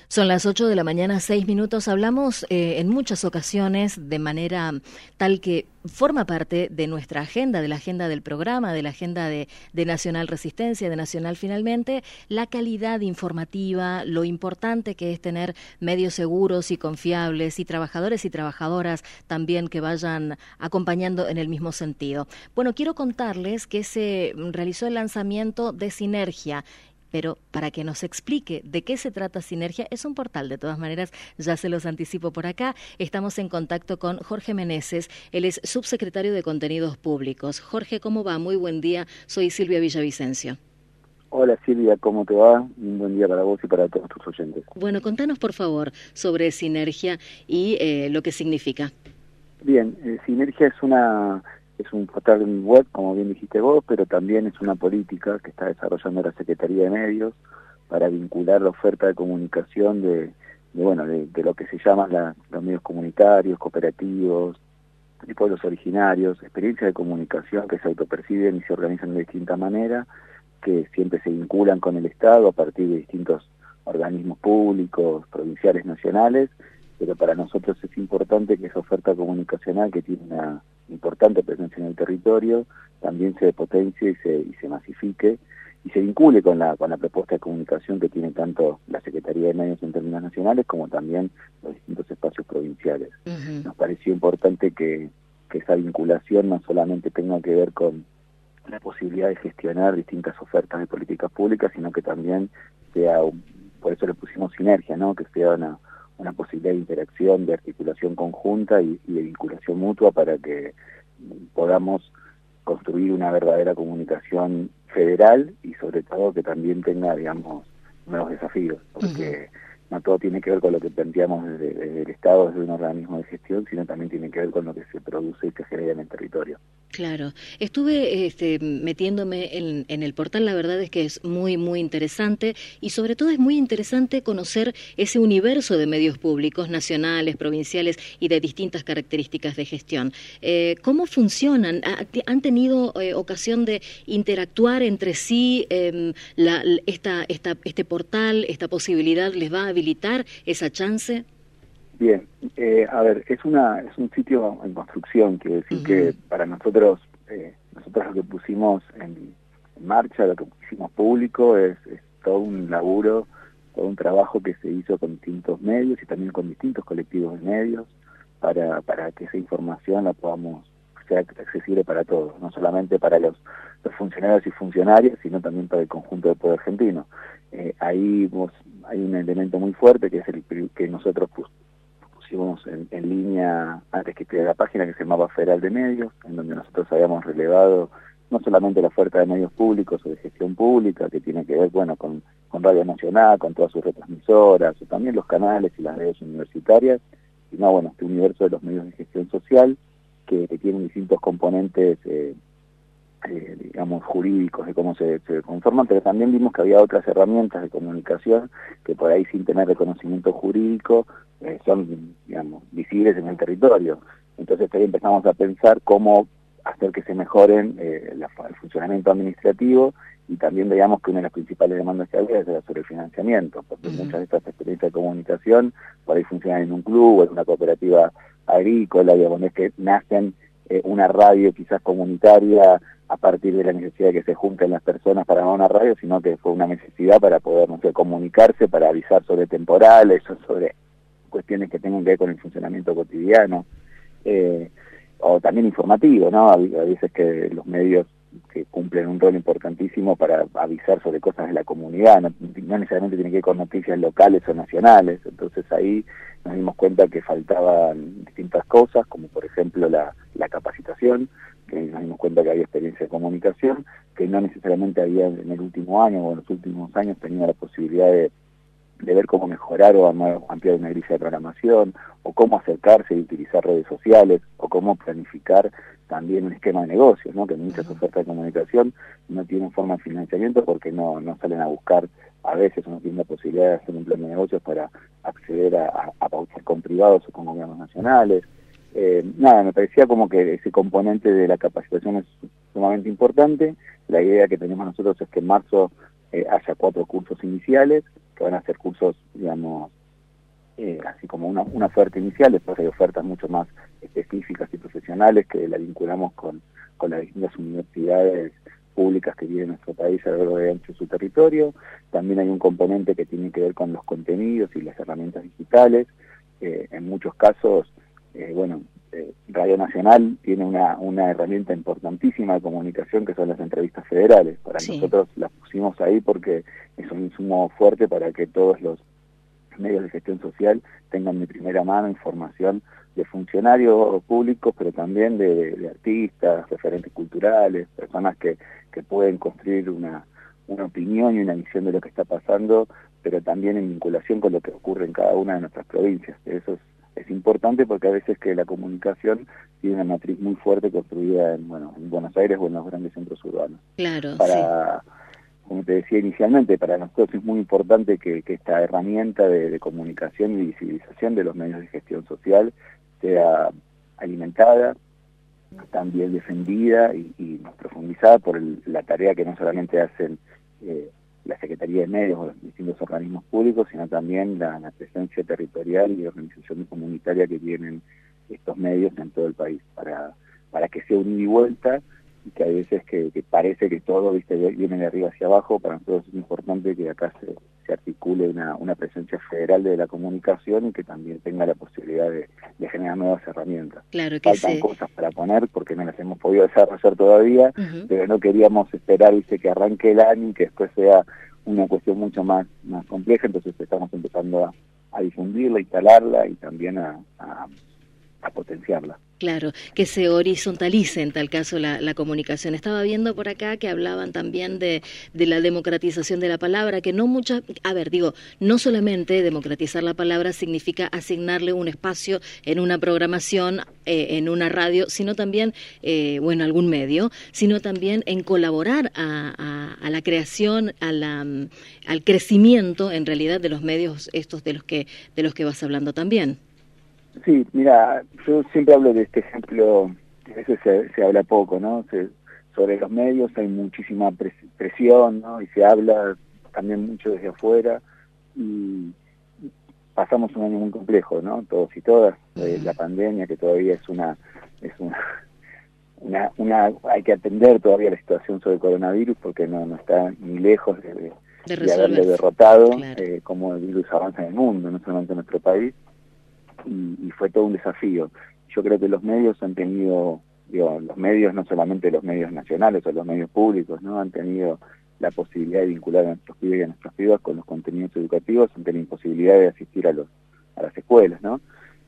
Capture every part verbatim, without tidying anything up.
Son las ocho de la mañana, seis minutos. Hablamos eh, en muchas ocasiones de manera tal que forma parte de nuestra agenda, de la agenda del programa, de la agenda de, de Nacional Resistencia, de Nacional Finalmente, la calidad informativa, lo importante que es tener medios seguros y confiables y trabajadores y trabajadoras también que vayan acompañando en el mismo sentido. Bueno, quiero contarles que se realizó el lanzamiento de Sinergia. Pero para que nos explique de qué se trata Sinergia, es un portal, de todas maneras, ya se los anticipo por acá. Estamos en contacto con Jorge Meneses, él es subsecretario de Contenidos Públicos. Jorge, ¿cómo va? Muy buen día, soy Silvia Villavicencio. Hola Silvia, ¿cómo te va? Un buen día para vos y para todos tus oyentes. Bueno, contanos por favor sobre Sinergia y eh, lo que significa. Bien, eh, Sinergia es una... Es un portal web, como bien dijiste vos, pero también es una política que está desarrollando la Secretaría de Medios para vincular la oferta de comunicación de, de bueno, de, de lo que se llaman la, los medios comunitarios, cooperativos, y pueblos originarios, experiencias de comunicación que se autoperciben y se organizan de distinta manera, que siempre se vinculan con el Estado a partir de distintos organismos públicos, provinciales, nacionales, pero para nosotros es importante que esa oferta comunicacional, que tiene una importante presencia en el territorio, también se potencie y se, y se masifique y se vincule con la, con la propuesta de comunicación que tiene tanto la Secretaría de Medios en términos nacionales como también los distintos espacios provinciales. Uh-huh. Nos pareció importante que, que esa vinculación no solamente tenga que ver con la posibilidad de gestionar distintas ofertas de políticas públicas, sino que también sea, un, por eso le pusimos sinergia, ¿no? Que sea una una posibilidad de interacción, de articulación conjunta y, y de vinculación mutua para que podamos construir una verdadera comunicación federal y sobre todo que también tenga, digamos, nuevos desafíos, porque uh-huh. no todo tiene que ver con lo que planteamos desde, desde el Estado, desde un organismo de gestión, sino también tiene que ver con lo que se produce y se genera en el territorio. Claro, estuve este, metiéndome en, en el portal, la verdad es que es muy, muy interesante y sobre todo es muy interesante conocer ese universo de medios públicos, nacionales, provinciales y de distintas características de gestión. Eh, ¿Cómo funcionan? ¿Han tenido eh, ocasión de interactuar entre sí? Eh, la, esta, esta, este portal, esta posibilidad, ¿les va a habilitar esa chance? Bien, eh, a ver, es una es un sitio en construcción, quiero decir uh-huh. que para nosotros, eh, nosotros lo que pusimos en, en marcha, lo que pusimos público, es, es todo un laburo, todo un trabajo que se hizo con distintos medios y también con distintos colectivos de medios para, para que esa información la podamos sea accesible para todos, no solamente para los, los funcionarios y funcionarias, sino también para el conjunto del pueblo argentino. Eh, ahí vos, hay un elemento muy fuerte que es el que nosotros pusimos pusimos en, en línea antes que esté la página, que es el Mapa Federal de Medios, en donde nosotros habíamos relevado no solamente la oferta de medios públicos o de gestión pública, que tiene que ver, bueno, con, con Radio Nacional, con todas sus retransmisoras, o también los canales y las redes universitarias, sino, bueno, este universo de los medios de gestión social, que, que tienen distintos componentes, eh, eh, digamos, jurídicos de cómo se, se conforman, pero también vimos que había otras herramientas de comunicación que por ahí, sin tener reconocimiento jurídico, eh, son, digamos, visibles en el territorio. Entonces ahí empezamos a pensar cómo hacer que se mejoren eh, la, el funcionamiento administrativo, y también veíamos que una de las principales demandas que había era sobre el financiamiento, porque uh-huh. muchas de estas experiencias de comunicación por ahí funcionan en un club o en una cooperativa agrícola, digamos, es que nacen eh, una radio quizás comunitaria a partir de la necesidad de que se junten las personas para armar una radio, sino que fue una necesidad para poder, no sé, comunicarse, para avisar sobre temporales o sobre cuestiones que tengan que ver con el funcionamiento cotidiano, eh, o también informativo, ¿no? A veces que los medios que cumplen un rol importantísimo para avisar sobre cosas de la comunidad, no, no necesariamente tiene que ver con noticias locales o nacionales, entonces ahí nos dimos cuenta que faltaban distintas cosas, como por ejemplo la, la capacitación, que nos dimos cuenta que había experiencia de comunicación, que no necesariamente había en el último año o en los últimos años tenido la posibilidad de, de ver cómo mejorar o ampliar una grilla de programación, o cómo acercarse y utilizar redes sociales, o cómo planificar también un esquema de negocios, ¿no? Que muchas uh-huh. ofertas de comunicación no tienen forma de financiamiento porque no, no salen a buscar, a veces no tienen la posibilidad de hacer un plan de negocios para acceder a, a, a pautar con privados o con gobiernos nacionales. Eh, nada, me parecía como que ese componente de la capacitación es sumamente importante. La idea que tenemos nosotros es que en marzo eh, haya cuatro cursos iniciales, que van a ser cursos, digamos, como una, una oferta inicial. Después hay ofertas mucho más específicas y profesionales que la vinculamos con, con las distintas universidades públicas que tiene nuestro país a lo largo de ancho de su territorio. También hay un componente que tiene que ver con los contenidos y las herramientas digitales. Eh, en muchos casos, eh, bueno, eh, Radio Nacional tiene una, una herramienta importantísima de comunicación que son las entrevistas federales. Para sí. nosotros las pusimos ahí porque es un insumo fuerte para que todos los medios de gestión social tengan de primera mano información de funcionarios públicos, pero también de, de, de artistas, referentes culturales, personas que, que pueden construir una, una opinión y una visión de lo que está pasando, pero también en vinculación con lo que ocurre en cada una de nuestras provincias. Eso es, es importante porque a veces que la comunicación tiene una matriz muy fuerte construida en, bueno, en Buenos Aires o en los grandes centros urbanos. Claro, para, sí. Como te decía inicialmente, para nosotros es muy importante que, que esta herramienta de, de comunicación y visibilización de los medios de gestión social sea alimentada, también defendida y, y profundizada por el, la tarea que no solamente hacen eh, la Secretaría de Medios o los distintos organismos públicos, sino también la, la presencia territorial y organización comunitaria que tienen estos medios en todo el país, para, para que sea un ida y vuelta, y que hay veces que, que parece que todo, viste, viene de arriba hacia abajo. Para nosotros es importante que acá se, se articule una, una presencia federal de la comunicación y que también tenga la posibilidad de, de generar nuevas herramientas. Claro que Faltan sí. cosas para poner porque no las hemos podido desarrollar todavía, uh-huh. pero no queríamos esperar, viste, que arranque el año y que después sea una cuestión mucho más, más compleja. Entonces estamos empezando a, a difundirla, a instalarla y también a, a, a potenciarla. Claro, que se horizontalice en tal caso la, la comunicación. Estaba viendo por acá que hablaban también de, de la democratización de la palabra, que no muchas, a ver, digo, no solamente democratizar la palabra significa asignarle un espacio en una programación, eh, en una radio, sino también, eh, o en algún medio, sino también en colaborar a, a, a la creación, a la, al crecimiento, en realidad, de los medios estos de los que, de los que vas hablando también. Sí, mira, yo siempre hablo de este ejemplo, que a veces se, se habla poco, ¿no? Se, sobre los medios hay muchísima pres, presión, ¿no? Y se habla también mucho desde afuera, y pasamos un año muy complejo, ¿no? Todos y todas, eh, la pandemia, que todavía es una, es una, una, una, hay que atender todavía la situación sobre el coronavirus, porque no, no está ni lejos de, de, de, de haberlo derrotado, claro. eh, como el virus avanza en el mundo, no solamente en nuestro país. Y, y fue todo un desafío. Yo creo que los medios han tenido, digo, los medios, no solamente los medios nacionales o los medios públicos, ¿no? Han tenido la posibilidad de vincular a nuestros pibes y a nuestras pibas con los contenidos educativos, han tenido imposibilidad de asistir a los a las escuelas, ¿no?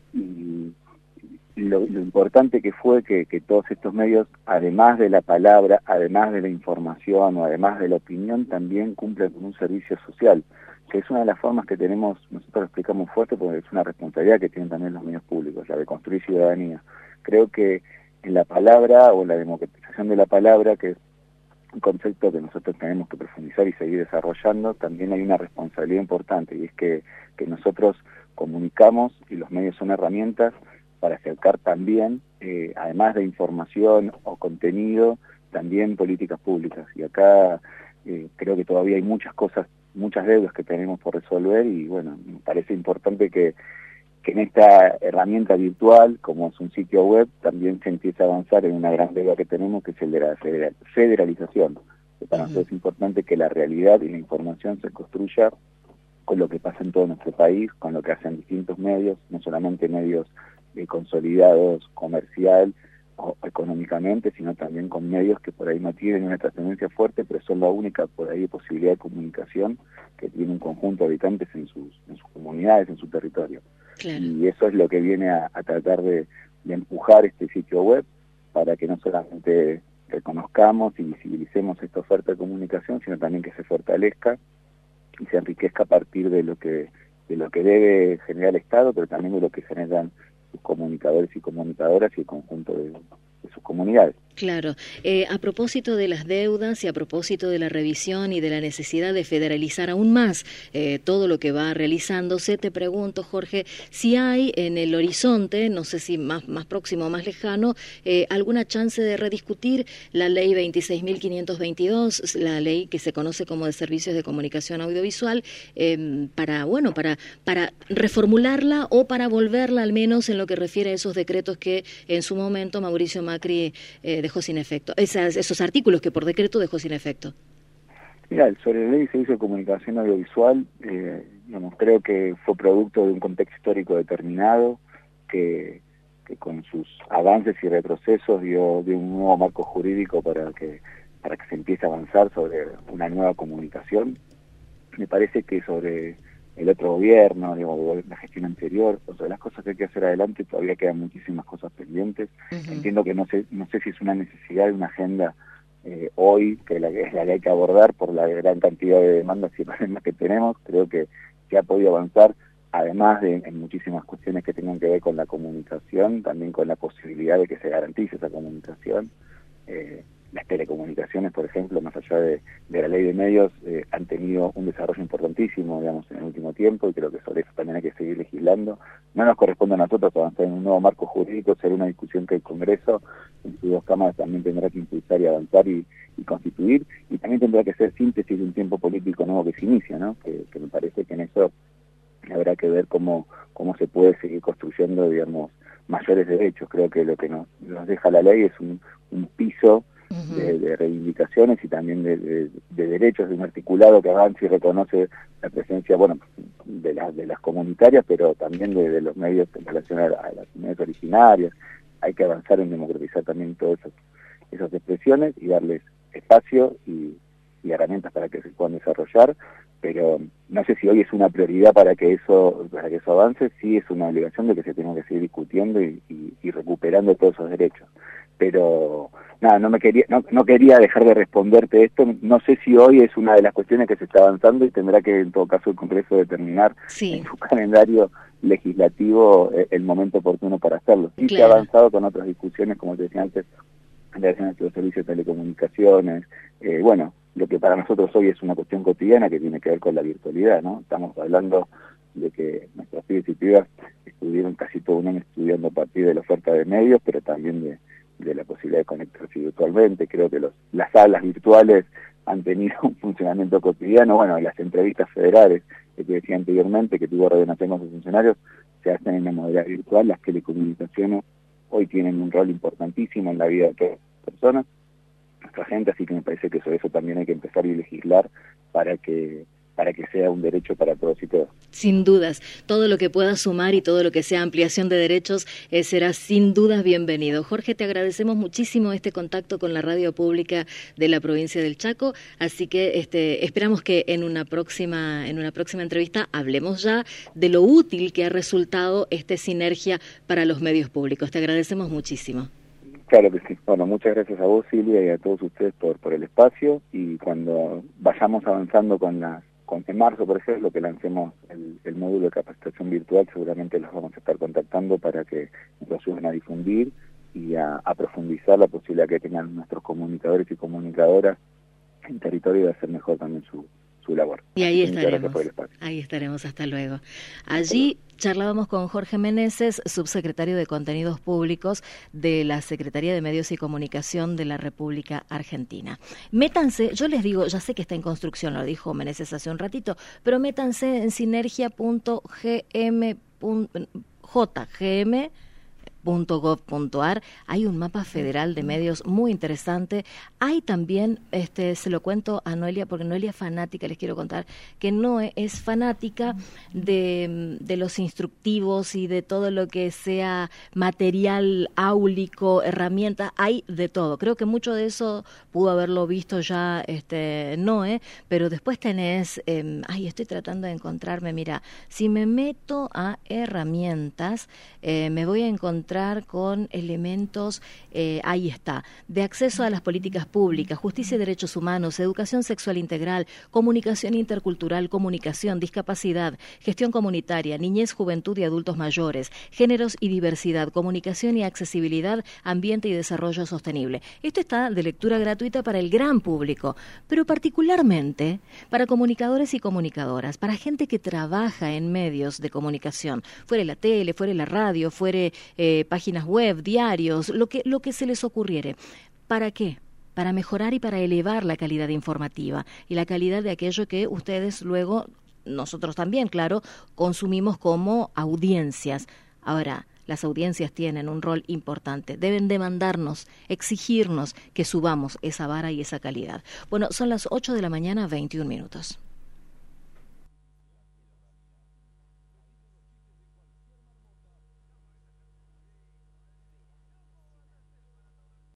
Y lo, lo importante que fue que, que todos estos medios, además de la palabra, además de la información o además de la opinión, también cumplen con un servicio social, que es una de las formas que tenemos, nosotros lo explicamos fuerte porque es una responsabilidad que tienen también los medios públicos, la de construir ciudadanía. Creo que en la palabra o la democratización de la palabra, que es un concepto que nosotros tenemos que profundizar y seguir desarrollando, también hay una responsabilidad importante, y es que, que nosotros comunicamos y los medios son herramientas para acercar también, eh, además de información o contenido, también políticas públicas. Y acá eh, creo que todavía hay muchas cosas, muchas deudas que tenemos por resolver, y bueno, me parece importante que, que en esta herramienta virtual, como es un sitio web, también se empiece a avanzar en una gran deuda que tenemos, que es el de la federalización. Que para uh-huh. nosotros es importante que la realidad y la información se construya con lo que pasa en todo nuestro país, con lo que hacen distintos medios, no solamente medios eh, consolidados comercial o económicamente, sino también con medios que por ahí no tienen una trascendencia fuerte, pero son la única por ahí posibilidad de comunicación que tiene un conjunto de habitantes en sus, en sus comunidades, en su territorio. Claro. Y eso es lo que viene a, a tratar de, de empujar este sitio web, para que no solamente reconozcamos y visibilicemos esta oferta de comunicación, sino también que se fortalezca y se enriquezca a partir de lo que de lo que debe generar el Estado, pero también de lo que generan sus comunicadores y comunicadoras y el conjunto de, de sus comunidades. Claro. Eh, a propósito de las deudas y a propósito de la revisión y de la necesidad de federalizar aún más eh, todo lo que va realizándose, te pregunto, Jorge, si hay en el horizonte, no sé si más, más próximo o más lejano, eh, alguna chance de rediscutir la ley veintiséis mil quinientos veintidós, la ley que se conoce como de servicios de comunicación audiovisual, eh, para, bueno, para, para reformularla o para volverla al menos en lo que refiere a esos decretos que en su momento Mauricio Macri eh, dejó sin efecto, esas, esos artículos que por decreto dejó sin efecto. Mira, sobre la ley de servicio de comunicación audiovisual, eh, digamos, creo que fue producto de un contexto histórico determinado, que, que con sus avances y retrocesos dio, dio un nuevo marco jurídico para que, para que se empiece a avanzar sobre una nueva comunicación. Me parece que sobre el otro gobierno, digamos, la gestión anterior, o sea, las cosas que hay que hacer adelante, todavía quedan muchísimas cosas pendientes. Uh-huh. Entiendo que no sé, no sé si es una necesidad de una agenda eh, hoy, que la, es la que hay que abordar por la gran cantidad de demandas y problemas que tenemos. Creo que se ha podido avanzar, además de en muchísimas cuestiones que tengan que ver con la comunicación, también con la posibilidad de que se garantice esa comunicación. Eh, Las telecomunicaciones, por ejemplo, más allá de, de la ley de medios, eh, han tenido un desarrollo importantísimo, digamos, en el último tiempo, y creo que sobre eso también hay que seguir legislando. No nos corresponde a nosotros avanzar en un nuevo marco jurídico, será una discusión que el Congreso, en sus dos cámaras, también tendrá que impulsar y avanzar y, y constituir, y también tendrá que ser síntesis de un tiempo político nuevo que se inicia, ¿no? Que, que me parece que en eso habrá que ver cómo, cómo se puede seguir construyendo, digamos, mayores derechos. Creo que lo que nos, nos deja la ley es un, un piso De, de reivindicaciones y también de, de, de derechos, de un articulado que avanza y reconoce la presencia, bueno, de, la, de las comunitarias, pero también de, de los medios en relación a, a las comunidades originarias. Hay que avanzar en democratizar también todas esas, esas expresiones y darles espacio y, y herramientas para que se puedan desarrollar, pero no sé si hoy es una prioridad para que eso para que eso avance. Sí es una obligación de que se tenga que seguir discutiendo y, y, y recuperando todos esos derechos. Pero nada, no me quería no, no quería dejar de responderte esto. No sé si hoy es una de las cuestiones que se está avanzando y tendrá que en todo caso el Congreso determinar sí. en su calendario legislativo el momento oportuno para hacerlo. Sí claro. Se ha avanzado con otras discusiones, como te decía antes, en relación a los servicios de telecomunicaciones. Eh, bueno, lo que para nosotros hoy es una cuestión cotidiana que tiene que ver con la virtualidad, ¿no? Estamos hablando de que nuestras pibes y pibas estuvieron casi todo un año estudiando a partir de la oferta de medios, pero también de de la posibilidad de conectarse virtualmente. Creo que los, las aulas virtuales han tenido un funcionamiento cotidiano. Bueno, las entrevistas federales que te decía anteriormente, que tuvo Radio Nacional con sus funcionarios, se hacen en la modalidad virtual. Las telecomunicaciones hoy tienen un rol importantísimo en la vida de todas las personas, nuestra gente, así que me parece que sobre eso también hay que empezar a legislar para que para que sea un derecho para todos y todas. Sin dudas, todo lo que pueda sumar y todo lo que sea ampliación de derechos eh, será sin dudas bienvenido. Jorge, te agradecemos muchísimo este contacto con la radio pública de la provincia del Chaco, así que este, esperamos que en una próxima en una próxima entrevista hablemos ya de lo útil que ha resultado esta sinergia para los medios públicos. Te agradecemos muchísimo. Claro que sí. Bueno, muchas gracias a vos, Silvia, y a todos ustedes por, por el espacio, y cuando vayamos avanzando con las en marzo, por ejemplo, que lancemos el, el módulo de capacitación virtual, seguramente los vamos a estar contactando para que nos ayuden a difundir y a, a profundizar la posibilidad que tengan nuestros comunicadores y comunicadoras en territorio de hacer mejor también su, su labor. Y ahí estaremos, ahí estaremos, hasta luego. Allí charlábamos con Jorge Meneses, subsecretario de Contenidos Públicos de la Secretaría de Medios y Comunicación de la República Argentina. Métanse, yo les digo, ya sé que está en construcción, lo dijo Meneses hace un ratito, pero métanse en sinergia punto g m punto gov punto a r. Hay un mapa federal de medios muy interesante. Hay también, este, se lo cuento a Noelia, porque Noelia es fanática, les quiero contar, que Noe es fanática de, de los instructivos y de todo lo que sea material áulico, herramientas, hay de todo. Creo que mucho de eso pudo haberlo visto ya este, Noe, pero después tenés, eh, ay, estoy tratando de encontrarme, mira, si me meto a herramientas, eh, me voy a encontrar ilustrar con elementos, eh, ahí está, de acceso a las políticas públicas, justicia y derechos humanos, educación sexual integral, comunicación intercultural, comunicación, discapacidad, gestión comunitaria, niñez, juventud y adultos mayores, géneros y diversidad, comunicación y accesibilidad, ambiente y desarrollo sostenible. Esto está de lectura gratuita para el gran público, pero particularmente para comunicadores y comunicadoras, para gente que trabaja en medios de comunicación, fuere la tele, fuere la radio, fuere eh, páginas web, diarios, lo que, lo que se les ocurriere. ¿Para qué? Para mejorar y para elevar la calidad informativa y la calidad de aquello que ustedes luego, nosotros también, claro, consumimos como audiencias. Ahora, las audiencias tienen un rol importante. Deben demandarnos, exigirnos que subamos esa vara y esa calidad. Bueno, son las ocho de la mañana, veintiún minutos.